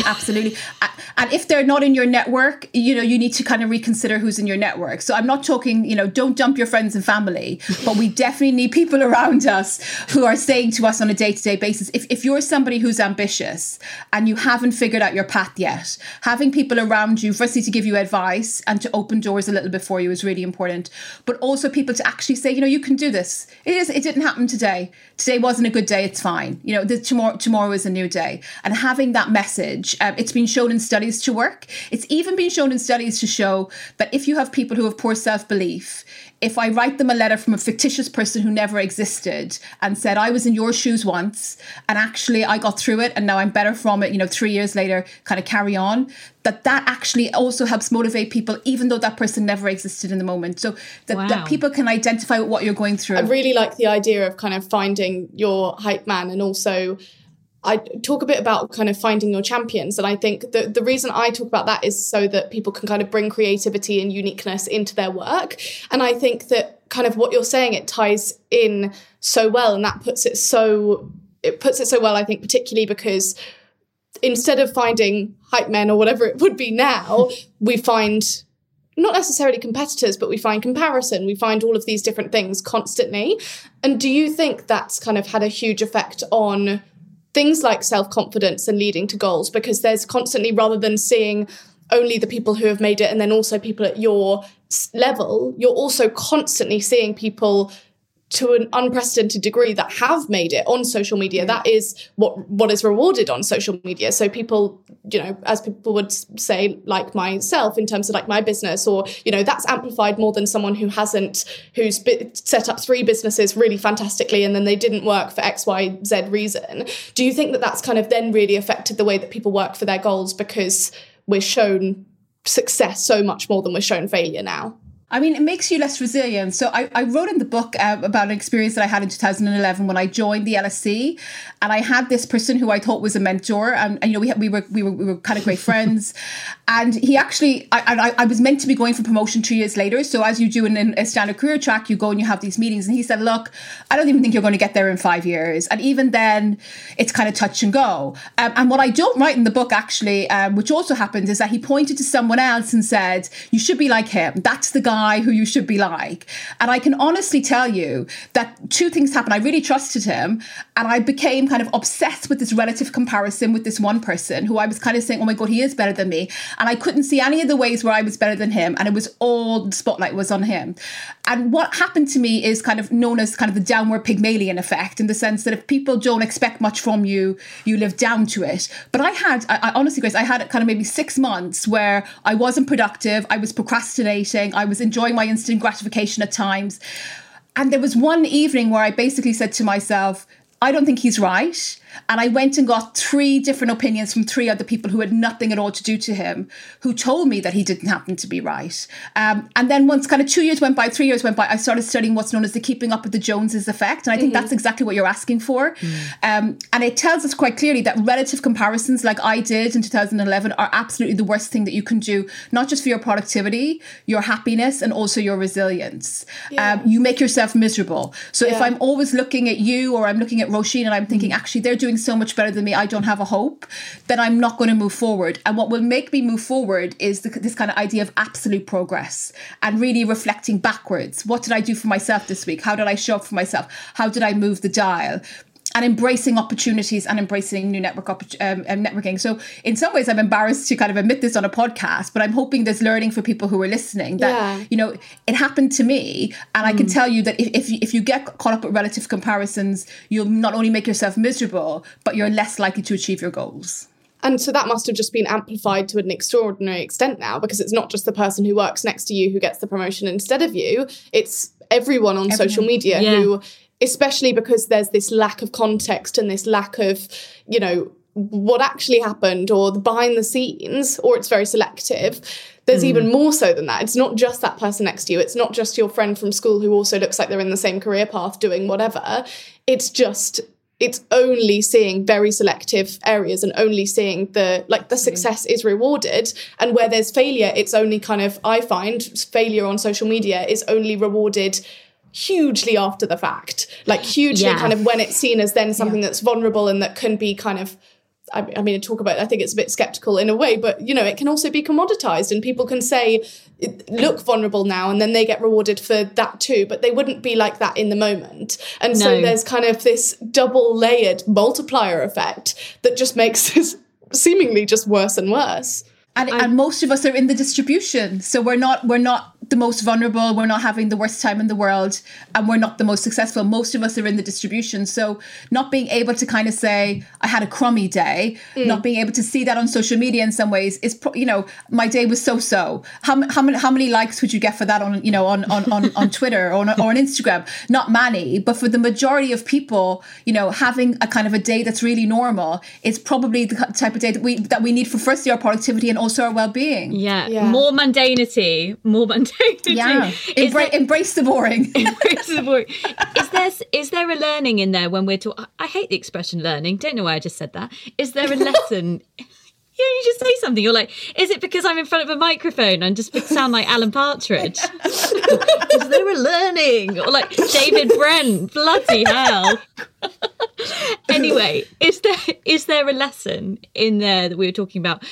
And if they're not in your network, you need to kind of reconsider who's in your network. So I'm not talking, don't dump your friends and family, but we definitely need people around us who are saying to us on a day-to-day basis, if you're somebody who's ambitious and you haven't figured out your path yet, having people around you, firstly, to give you advice and to open doors a little bit for you is really important. But also people to actually say, you can do this. It didn't happen today. Today wasn't a good day. It's fine. Tomorrow is a new day. And having that message, it's been shown in studies to work. It's even been shown in studies to show that if you have people who have poor self-belief, if I write them a letter from a fictitious person who never existed and said, I was in your shoes once and actually I got through it and now I'm better from it, 3 years later, kind of carry on, that actually also helps motivate people, even though that person never existed in the moment. So that people can identify with what you're going through. I really like the idea of kind of finding your hype man, and also I talk a bit about kind of finding your champions. And I think the reason I talk about that is so that people can kind of bring creativity and uniqueness into their work. And I think that kind of what you're saying, it ties in so well, and that puts it so well, I think, particularly because instead of finding hype men or whatever it would be now, we find not necessarily competitors, but we find comparison. We find all of these different things constantly. And do you think that's kind of had a huge effect on things like self-confidence and leading to goals? Because there's constantly, rather than seeing only the people who have made it and then also people at your level, you're also constantly seeing people to an unprecedented degree that have made it on social media. That is what is rewarded on social media. So people, as people would say, like myself, in terms of like my business, or, that's amplified more than someone who's set up 3 businesses really fantastically and then they didn't work for X, Y, Z reason. Do you think that that's kind of then really affected the way that people work for their goals because we're shown success so much more than we're shown failure now? I mean, it makes you less resilient. So I wrote in the book about an experience that I had in 2011 when I joined the LSE, and I had this person who I thought was a mentor, and we were kind of great friends. And he actually, I was meant to be going for promotion 2 years later. So as you do in a standard career track, you go and you have these meetings. And he said, look, I don't even think you're going to get there in 5 years. And even then, it's kind of touch and go. And what I don't write in the book, actually, which also happened, is that he pointed to someone else and said, you should be like him. That's the guy who you should be like. And I can honestly tell you that 2 things happened. I really trusted him, and I became kind of obsessed with this relative comparison with this one person who I was kind of saying, oh my God, he is better than me. And I couldn't see any of the ways where I was better than him. And it was all, the spotlight was on him. And what happened to me is kind of known as kind of the downward Pygmalion effect, in the sense that if people don't expect much from you, you live down to it. But I honestly, Grace, I had kind of maybe 6 months where I wasn't productive. I was procrastinating. I was enjoying my instant gratification at times. And there was one evening where I basically said to myself, I don't think he's right. And I went and got 3 different opinions from 3 other people who had nothing at all to do to him, who told me that he didn't happen to be right. And then once kind of 2 years went by, 3 years went by, I started studying what's known as the keeping up with the Joneses effect. And I think that's exactly what you're asking for. And it tells us quite clearly that relative comparisons like I did in 2011 are absolutely the worst thing that you can do, not just for your productivity, your happiness, and also your resilience. You make yourself miserable. So if I'm always looking at you, or I'm looking at Roisin and I'm thinking, actually, they're doing so much better than me, I don't have a hope, then I'm not going to move forward. And what will make me move forward is this kind of idea of absolute progress and really reflecting backwards. What did I do for myself this week? How did I show up for myself? How did I move the dial? embracing opportunities and embracing new networking. So in some ways, I'm embarrassed to kind of admit this on a podcast, but I'm hoping there's learning for people who are listening that, you know, it happened to me. And I can tell you that if you get caught up with relative comparisons, you'll not only make yourself miserable, but you're less likely to achieve your goals. And so that must have just been amplified to an extraordinary extent now, because it's not just the person who works next to you who gets the promotion instead of you. It's everyone on social media who, especially because there's this lack of context and this lack of, you know, what actually happened or the behind the scenes, or it's very selective. There's even more so than that. It's not just that person next to you. It's not just your friend from school who also looks like they're in the same career path doing whatever. It's only seeing very selective areas and only seeing the success is rewarded. And where there's failure, it's only kind of, I find failure on social media is only rewarded hugely after the fact, like hugely kind of when it's seen as then something that's vulnerable and that can be kind of, I mean, I think it's a bit skeptical in a way, but, you know, it can also be commoditized and people can say, look vulnerable now, and then they get rewarded for that too, but they wouldn't be like that in the moment. And so there's kind of this double layered multiplier effect that just makes this seemingly just worse and worse. And most of us are in the distribution. So we're not the most vulnerable. We're not having the worst time in the world. And we're not the most successful. Most of us are in the distribution. So not being able to kind of say, I had a crummy day, not being able to see that on social media in some ways is, you know, my day was so-so. How many likes would you get for that on, you know, on Twitter or on Instagram? Not many. But for the majority of people, you know, having a kind of a day that's really normal is probably the type of day that we need for firstly our productivity and also our well-being. More mundanity. Embrace the boring. Embrace the boring. Is there a learning in there when we're talking? I hate the expression learning, don't know why I just said that. Is there a lesson? You just say something, you're like, is it because I'm in front of a microphone and just sound like Alan Partridge? Is there a learning? Or like David Brent, bloody hell. Anyway, is there a lesson in there that we were talking about,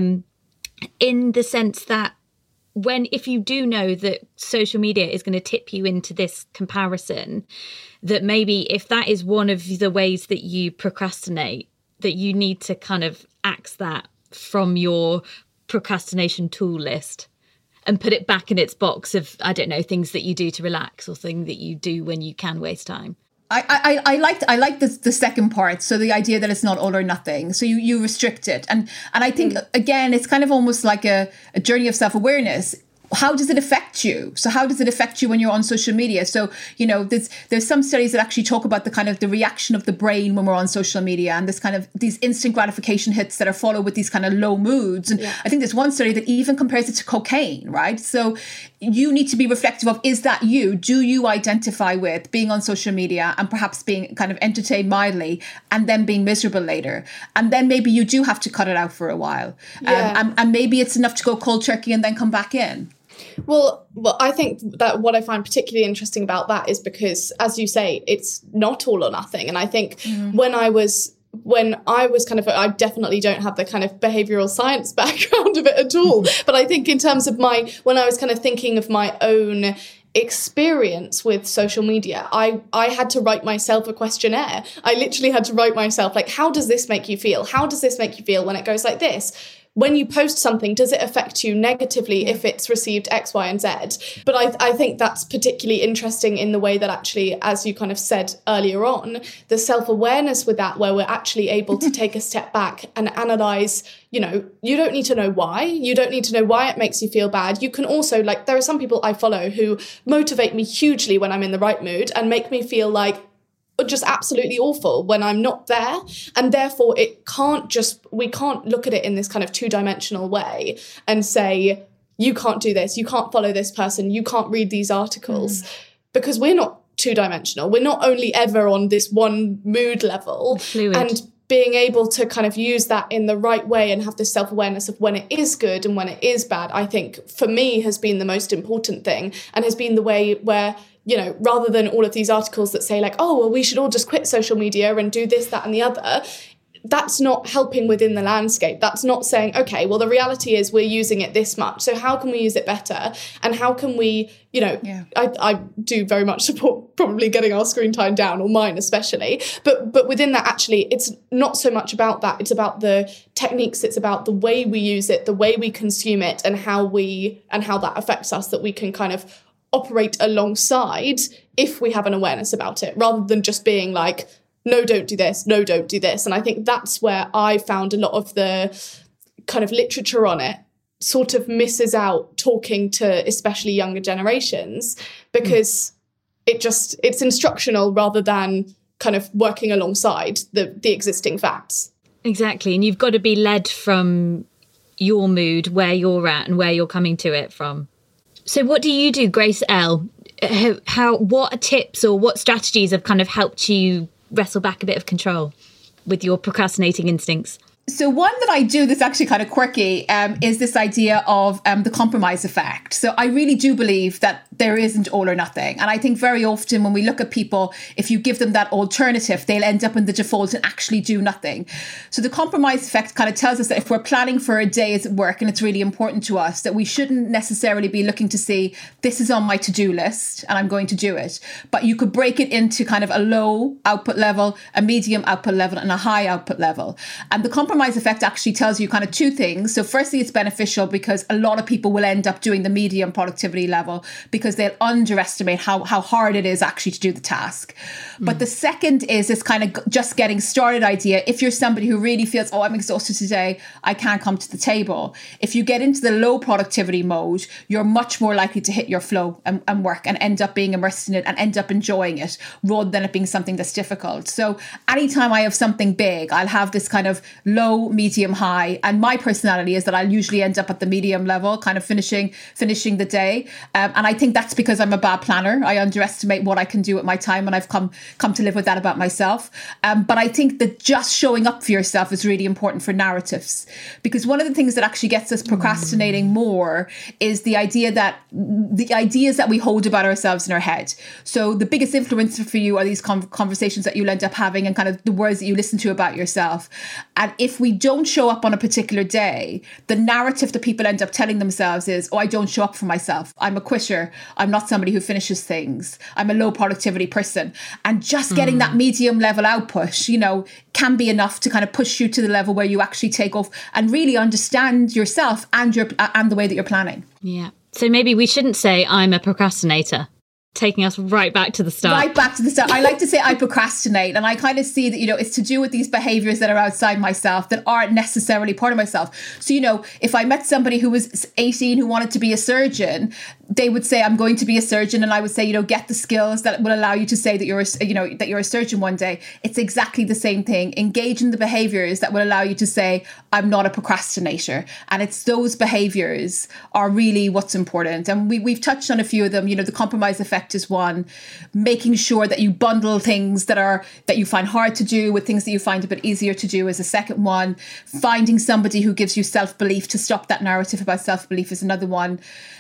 in the sense that if you do know that social media is going to tip you into this comparison, that maybe if that is one of the ways that you procrastinate, that you need to kind of axe that from your procrastination tool list and put it back in its box of, I don't know, things that you do to relax or things that you do when you can waste time. I like the second part. So the idea that it's not all or nothing. So you restrict it. And I think, again, it's kind of almost like a journey of self-awareness. How does it affect you? So how does it affect you when you're on social media? So, you know, there's some studies that actually talk about the kind of the reaction of the brain when we're on social media and this kind of these instant gratification hits that are followed with these kind of low moods. And I think there's one study that even compares it to cocaine, right? So you need to be reflective of, is that you? Do you identify with being on social media and perhaps being kind of entertained mildly and then being miserable later? And then maybe you do have to cut it out for a while. And maybe it's enough to go cold turkey and then come back in. Well, I think that what I find particularly interesting about that is because, as you say, it's not all or nothing. And I think when I was kind of, I definitely don't have the kind of behavioral science background of it at all. But I think in terms of when I was kind of thinking of my own experience with social media, I had to write myself a questionnaire. I literally had to write myself, like, how does this make you feel? How does this make you feel when it goes like this? When you post something, does it affect you negatively if it's received X, Y, and Z? But I think that's particularly interesting in the way that actually, as you kind of said earlier on, the self-awareness with that, where we're actually able to take a step back and analyse, you know, you don't need to know why. You don't need to know why it makes you feel bad. You can also, like, there are some people I follow who motivate me hugely when I'm in the right mood and make me feel like just absolutely awful when I'm not there. And therefore we can't look at it in this kind of two-dimensional way and say, you can't do this, you can't follow this person, you can't read these articles, because we're not two-dimensional. We're not only ever on this one mood level. Fluid. And being able to kind of use that in the right way and have this self-awareness of when it is good and when it is bad, I think for me has been the most important thing, and has been the way where, you know, rather than all of these articles that say like, oh, well, we should all just quit social media and do this, that, and the other. that's not helping within the landscape. That's not saying, okay, well, the reality is we're using it this much, so how can we use it better? And how can we, I do very much support probably getting our screen time down, or mine especially. But within that, actually, it's not so much about that. It's about the techniques. It's about the way we use it, the way we consume it, and how that affects us, that we can kind of operate alongside if we have an awareness about it, rather than just being like, no, don't do this, no, don't do this. And I think that's where I found a lot of the kind of literature on it sort of misses out talking to especially younger generations, because it's instructional rather than kind of working alongside the existing facts. Exactly. And you've got to be led from your mood, where you're at and where you're coming to it from. So what do you do, Grace L? What tips or what strategies have kind of helped you wrestle back a bit of control with your procrastinating instincts? So one that I do that's actually kind of quirky is this idea of the compromise effect. So I really do believe that there isn't all or nothing. And I think very often when we look at people, if you give them that alternative, they'll end up in the default and actually do nothing. So the compromise effect kind of tells us that if we're planning for a day's work and it's really important to us, that we shouldn't necessarily be looking to see, this is on my to-do list and I'm going to do it. But you could break it into kind of a low output level, a medium output level, and a high output level. And the compromise effect actually tells you kind of two things. So firstly, it's beneficial because a lot of people will end up doing the medium productivity level because they'll underestimate how hard it is actually to do the task. But the second is this kind of just getting started idea. If you're somebody who really feels, oh, I'm exhausted today, I can't come to the table. If you get into the low productivity mode, you're much more likely to hit your flow and work and end up being immersed in it and end up enjoying it rather than it being something that's difficult. So anytime I have something big, I'll have this kind of low, medium, high. And my personality is that I'll usually end up at the medium level, kind of finishing the day. And I think that's because I'm a bad planner. I underestimate what I can do at my time, and I've come to live with that about myself. But I think that just showing up for yourself is really important for narratives, because one of the things that actually gets us procrastinating more is the ideas that we hold about ourselves in our head. So the biggest influencer for you are these conversations that you'll end up having and kind of the words that you listen to about yourself. And if we don't show up on a particular day, the narrative that people end up telling themselves is, oh, I don't show up for myself. I'm a quitter. I'm not somebody who finishes things. I'm a low productivity person. And just getting that medium level output, can be enough to kind of push you to the level where you actually take off and really understand yourself and the way that you're planning. Yeah. So maybe we shouldn't say I'm a procrastinator. Taking us right back to the start. Right back to the start. I like to say I procrastinate, and I kind of see that, it's to do with these behaviors that are outside myself that aren't necessarily part of myself. So, if I met somebody who was 18 who wanted to be a surgeon, they would say, I'm going to be a surgeon. And I would say, get the skills that will allow you to say that you're a surgeon one day. It's exactly the same thing. Engage in the behaviors that will allow you to say, I'm not a procrastinator. And it's those behaviors are really what's important. And we've touched on a few of them. The compromise effect is one. Making sure that you bundle things that you find hard to do with things that you find a bit easier to do is a second one. Finding somebody who gives you self-belief to stop that narrative about self-belief is another one.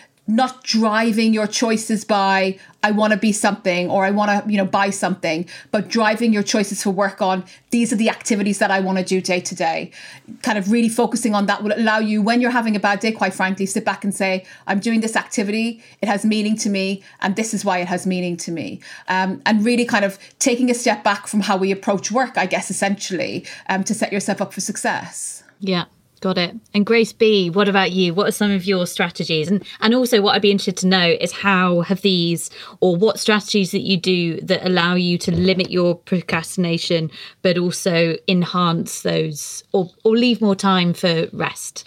Not driving your choices by, I want to be something or I want to, buy something, but driving your choices for work on, these are the activities that I want to do day to day. Kind of really focusing on that will allow you, when you're having a bad day, quite frankly, sit back and say, I'm doing this activity, it has meaning to me, and this is why it has meaning to me. And really kind of taking a step back from how we approach work, I guess, essentially, to set yourself up for success. Yeah. Got it. And Grace B, what about you? What are some of your strategies? And also what I'd be interested to know is how have these, or what strategies that you do that allow you to limit your procrastination, but also enhance those or leave more time for rest?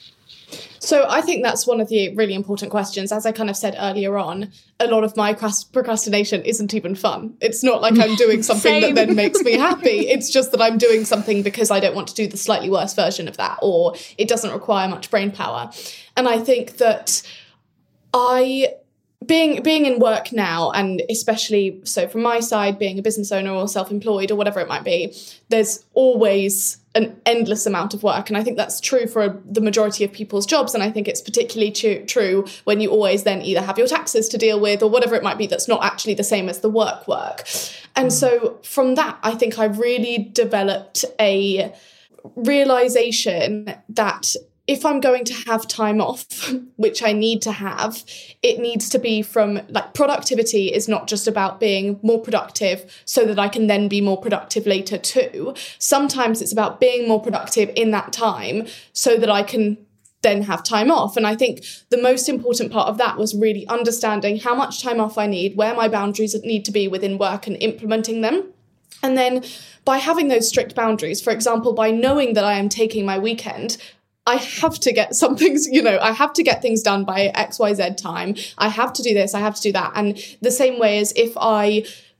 So I think that's one of the really important questions. As I kind of said earlier on, a lot of my procrastination isn't even fun. It's not like I'm doing something that then makes me happy. It's just that I'm doing something because I don't want to do the slightly worse version of that, or it doesn't require much brain power. And I think that being in work now, and especially so from my side, being a business owner or self-employed or whatever it might be, there's always an endless amount of work. And I think that's true for the majority of people's jobs. And I think it's particularly true when you always then either have your taxes to deal with or whatever it might be that's not actually the same as the work. And so from that, I think I've really developed a realization that if I'm going to have time off, which I need to have, it needs to be from, like, productivity is not just about being more productive so that I can then be more productive later too. Sometimes it's about being more productive in that time so that I can then have time off. And I think the most important part of that was really understanding how much time off I need, where my boundaries need to be within work, and implementing them. And then by having those strict boundaries, for example, by knowing that I am taking my weekend, I have to get some things, I have to get things done by XYZ time. I have to do this, I have to do that. And the same way as if I,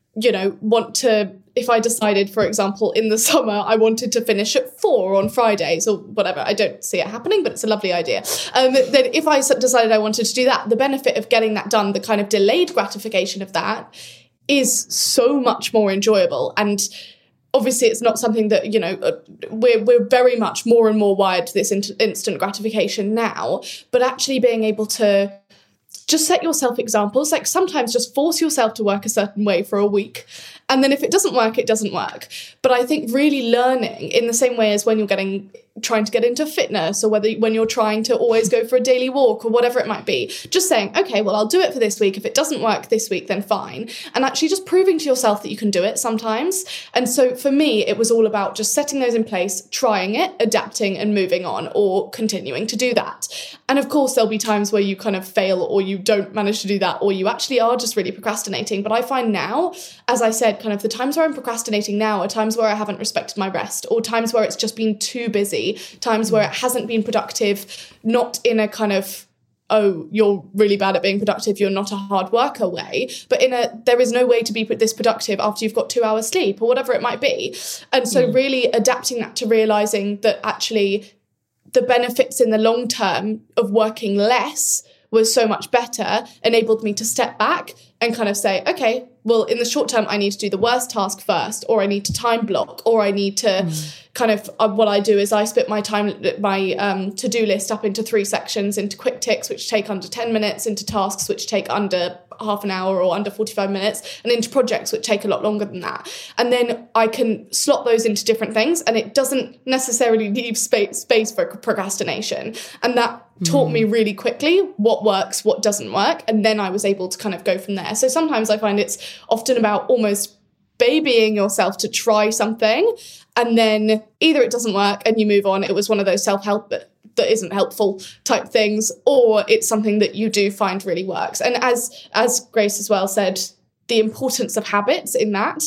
if I decided, for example, in the summer, I wanted to finish at 4 on Fridays or whatever, I don't see it happening, but it's a lovely idea. Then if I decided I wanted to do that, the benefit of getting that done, the kind of delayed gratification of that is so much more enjoyable. And obviously, it's not something that, we're very much more and more wired to this instant gratification now, but actually being able to just set yourself examples, like sometimes just force yourself to work a certain way for a week. And then if it doesn't work, it doesn't work. But I think really learning, in the same way as when you're trying to get into fitness, or when you're trying to always go for a daily walk or whatever it might be, just saying, okay, well, I'll do it for this week. If it doesn't work this week, then fine. And actually just proving to yourself that you can do it sometimes. And so for me, it was all about just setting those in place, trying it, adapting and moving on, or continuing to do that. And of course, there'll be times where you kind of fail, or you don't manage to do that, or you actually are just really procrastinating. But I find now, as I said, kind of the times where I'm procrastinating now are times where I haven't respected my rest, or times where it's just been too busy, times where it hasn't been productive, not in a kind of, oh, you're really bad at being productive, you're not a hard worker way, but there is no way to be this productive after you've got 2 hours sleep or whatever it might be. And so really adapting that to realizing that actually the benefits in the long term of working less was so much better, enabled me to step back and kind of say, okay, well, in the short term, I need to do the worst task first, or I need to time block, or I need to kind of, what I do is I split my to-do list up into 3 sections, into quick ticks, which take under 10 minutes, into tasks, which take under half an hour or under 45 minutes, and into projects, which take a lot longer than that. And then I can slot those into different things, and it doesn't necessarily leave space for procrastination. And that taught me really quickly what works, what doesn't work. And then I was able to kind of go from there. So sometimes I find it's often about almost babying yourself to try something, and then either it doesn't work and you move on. It was one of those self-help that isn't helpful type things, or it's something that you do find really works. And as Grace as well said, the importance of habits in that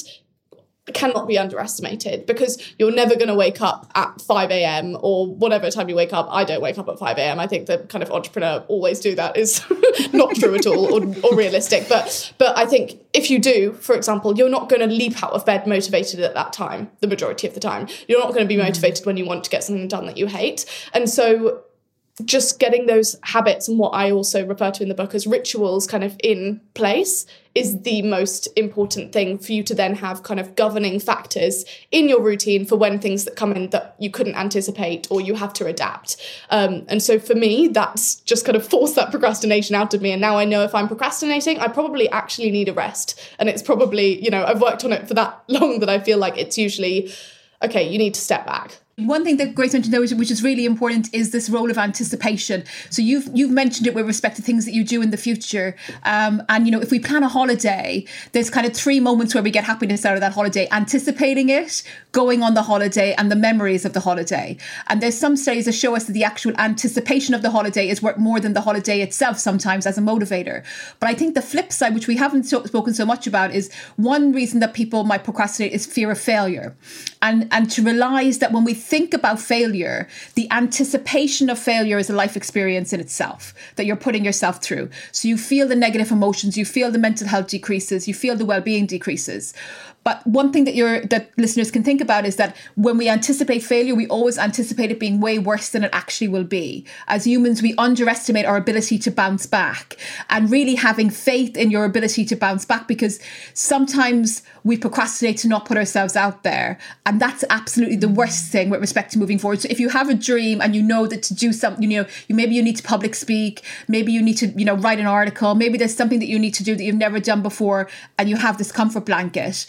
cannot be underestimated, because you're never going to wake up at 5 a.m. or whatever time you wake up. I don't wake up at 5 a.m. I think the kind of entrepreneur always do that is not true at all, or realistic. But I think if you do, for example, you're not going to leap out of bed motivated at that time, the majority of the time. You're not going to be motivated when you want to get something done that you hate. And so just getting those habits, and what I also refer to in the book as rituals, kind of in place, is the most important thing for you to then have kind of governing factors in your routine for when things that come in that you couldn't anticipate or you have to adapt. And so for me, that's just kind of forced that procrastination out of me. And now I know if I'm procrastinating, I probably actually need a rest. And it's probably, I've worked on it for that long that I feel like it's usually, okay, you need to step back. One thing that Grace mentioned, which is really important, is this role of anticipation. So you've mentioned it with respect to things that you do in the future. And, if we plan a holiday, there's kind of 3 moments where we get happiness out of that holiday: anticipating it, going on the holiday, and the memories of the holiday. And there's some studies that show us that the actual anticipation of the holiday is worth more than the holiday itself sometimes as a motivator. But I think the flip side, which we haven't spoken so much about, is one reason that people might procrastinate is fear of failure. And to realize that when we think about failure, the anticipation of failure is a life experience in itself that you're putting yourself through. So you feel the negative emotions, you feel the mental health decreases, you feel the well-being decreases. But one thing that listeners can think about is that when we anticipate failure, we always anticipate it being way worse than it actually will be. As humans, we underestimate our ability to bounce back, and really having faith in your ability to bounce back, because sometimes we procrastinate to not put ourselves out there. And that's absolutely the worst thing with respect to moving forward. So if you have a dream and you know that to do something, maybe you need to public speak, maybe you need to, write an article, maybe there's something that you need to do that you've never done before, and you have this comfort blanket.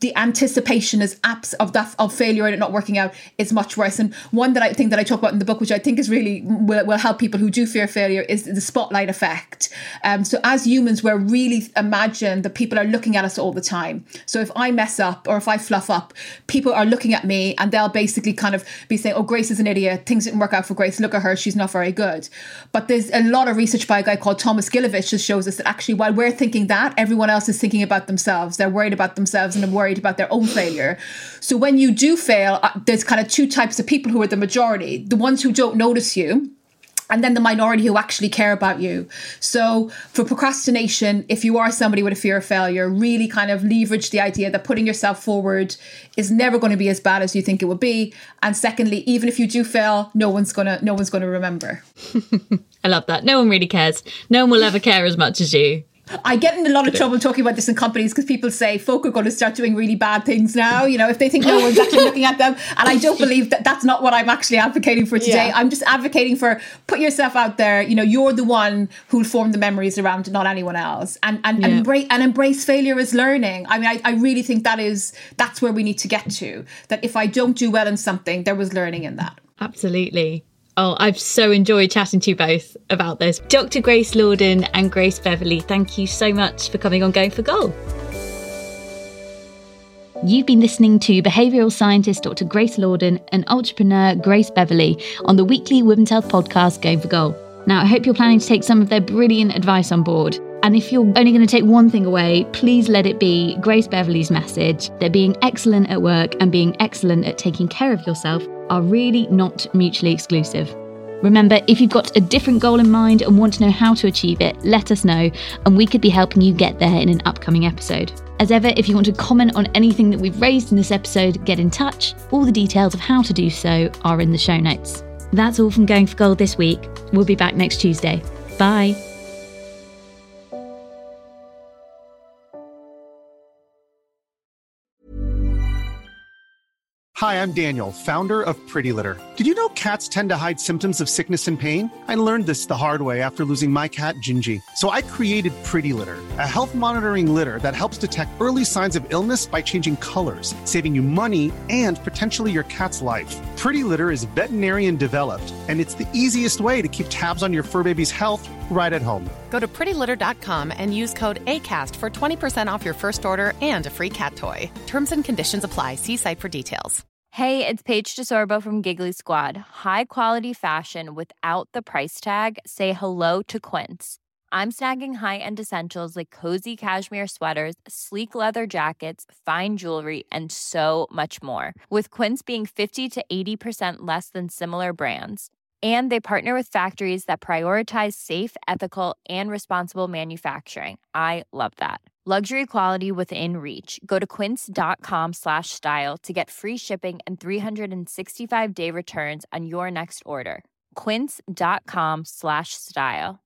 the anticipation is of failure and it not working out is much worse. And one that I think that I talk about in the book, which I think is really will help people who do fear failure, is the spotlight effect. So as humans, we're really imagine that people are looking at us all the time. So if I mess up or if I fluff up, people are looking at me and they'll basically kind of be saying, oh, Grace is an idiot. Things didn't work out for Grace. Look at her. She's not very good. But there's a lot of research by a guy called Thomas Gilovich that shows us that actually while we're thinking that, everyone else is thinking about themselves. They're worried about themselves and they're worried about their own failure. So when you do fail, there's kind of two types of people who are the majority. The ones who don't notice you, and then the minority who actually care about you. So for procrastination, if you are somebody with a fear of failure, really kind of leverage the idea that putting yourself forward is never going to be as bad as you think it would be. And secondly, even if you do fail, no one's gonna remember. I love that. No one really cares. No one will ever care as much as you. I get in a lot of trouble talking about this in companies because people say folk are going to start doing really bad things now, if they think no one's actually looking at them. And I don't believe that that's not what I'm actually advocating for today. Yeah. I'm just advocating for put yourself out there. You're the one who'll form the memories around, not anyone else. And embrace failure as learning. I mean, I really think that's where we need to get to. That if I don't do well in something, there was learning in that. Absolutely. Oh, I've so enjoyed chatting to you both about this. Dr. Grace Lordan and Grace Beverley, thank you so much for coming on Going for Goal. You've been listening to behavioural scientist Dr. Grace Lordan and entrepreneur Grace Beverley on the weekly Women's Health podcast Going for Goal. Now, I hope you're planning to take some of their brilliant advice on board. And if you're only going to take one thing away, please let it be Grace Beverley's message that being excellent at work and being excellent at taking care of yourself are really not mutually exclusive. Remember, if you've got a different goal in mind and want to know how to achieve it, let us know and we could be helping you get there in an upcoming episode. As ever, if you want to comment on anything that we've raised in this episode, get in touch. All the details of how to do so are in the show notes. That's all from Going for Gold this week. We'll be back next Tuesday. Bye. Hi, I'm Daniel, founder of Pretty Litter. Did you know cats tend to hide symptoms of sickness and pain? I learned this the hard way after losing my cat, Gingy. So I created Pretty Litter, a health monitoring litter that helps detect early signs of illness by changing colors, saving you money and potentially your cat's life. Pretty Litter is veterinarian developed, and it's the easiest way to keep tabs on your fur baby's health right at home. Go to prettylitter.com and use code ACAST for 20% off your first order and a free cat toy. Terms and conditions apply. See site for details. Hey, it's Paige DeSorbo from Giggly Squad. High quality fashion without the price tag. Say hello to Quince. I'm snagging high-end essentials like cozy cashmere sweaters, sleek leather jackets, fine jewelry, and so much more. With Quince being 50 to 80% less than similar brands. And they partner with factories that prioritize safe, ethical, and responsible manufacturing. I love that. Luxury quality within reach. Go to quince.com/style to get free shipping and 365-day returns on your next order. Quince.com/style.